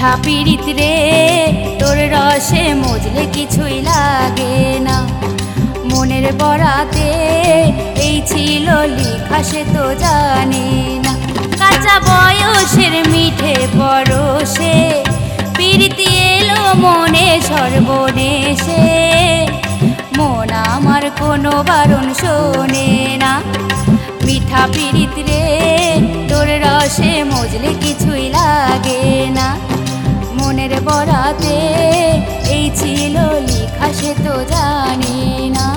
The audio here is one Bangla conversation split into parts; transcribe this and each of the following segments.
মিঠা পীড়িত রে তোর রসে মজলে কিছুই লাগে না। মনের বরাতে এই ছিল লেখা সে তো জানি না। কাঁচা বয়সের মিঠে পরশে পীড়িতি এলো মনে সর্বনেশে। মন আমার কোনো বারণ শোনে না। মিঠা পীড়িত রে তোর রসে মজলে কিছুই লাগে না। মনের বরাতে এই ছিল লেখা সে তো জানি না।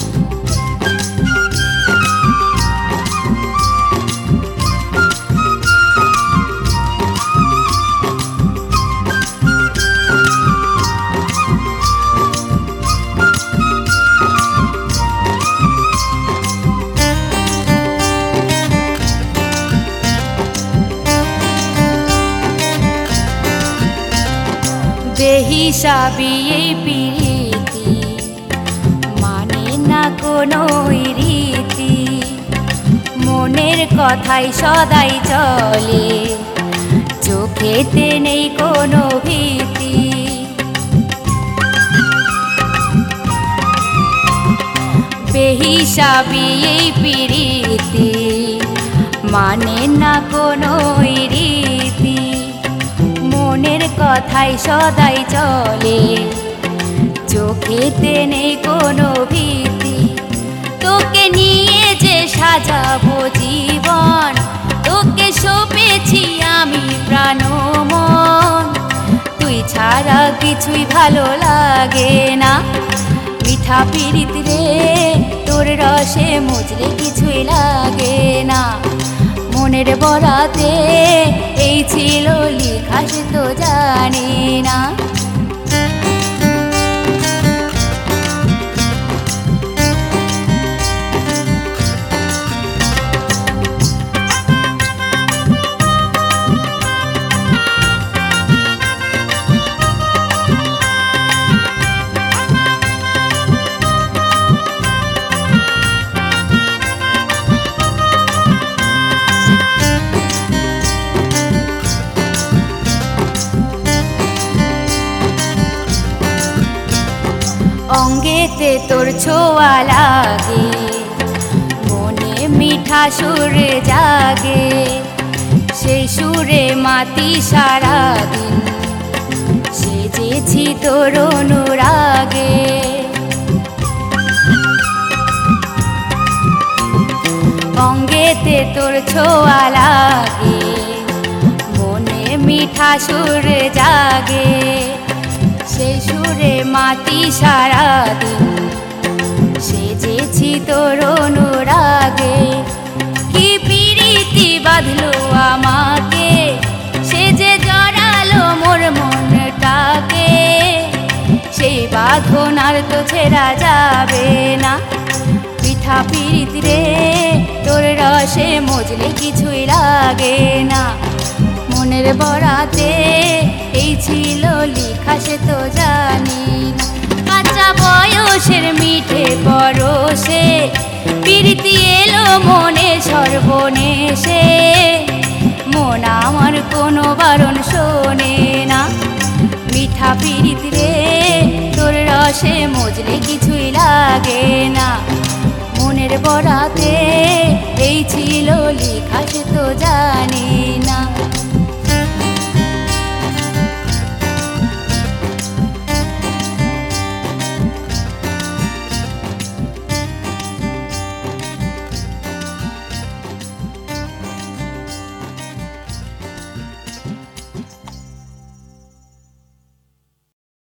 বেহিসাবি এই প্রীতি মানে না কোনো রীতি। মনের কথাই সদাই চলে চোখেতে নেই কোনো ভীতি। বেহিসাবি এই প্রীতি মানে না কোনো রীতি। মনের কথাই সদাই চলে চোখেতে নেই কোনো ভীতি। তোকে নিয়ে যে সাজাবো জীবন তোকে সঁপেছি আমি প্রাণ মন। তুই ছাড়া কিছুই ভালো লাগে না। মিঠা পীড়িত রে তোর রসে মজলে কিছুই লাগে না। মনের বরাতে এই ছিল লেখা সে তো জানি না। অঙ্গেতে তোর ছোঁয়া লাগে মনে মিঠা সুর জাগে। সেই সুরে মাতি সারাদিন সেজেছি তোর অনুরাগে। অঙ্গেতে তোর ছোঁয়া লাগে মনে মিঠা সুর জাগে। সেই সুরে মাতি সারাদিন সেজেছি তোর অনুরাগে। কি পীড়িতি বাঁধলো আমাকে সে যে জড়ালো মোর মনটাকে। সেই বাঁধন আর তো ছেড়া যাবে না। মিঠা পীড়িত রে তোর রসে মজলে কিছুই লাগে না। মনের বরাতে এই ছিল লেখা সে তো জানি না। কাঁচা বয়সের মিঠে পরশে পীড়িতি এলো মনে সর্বনেশে। মন আমার কোনো বারণ শোনে না। মিঠা পীড়িত রে তোর রসে মজলে কিছুই লাগে না। মনের বরাতে এই ছিল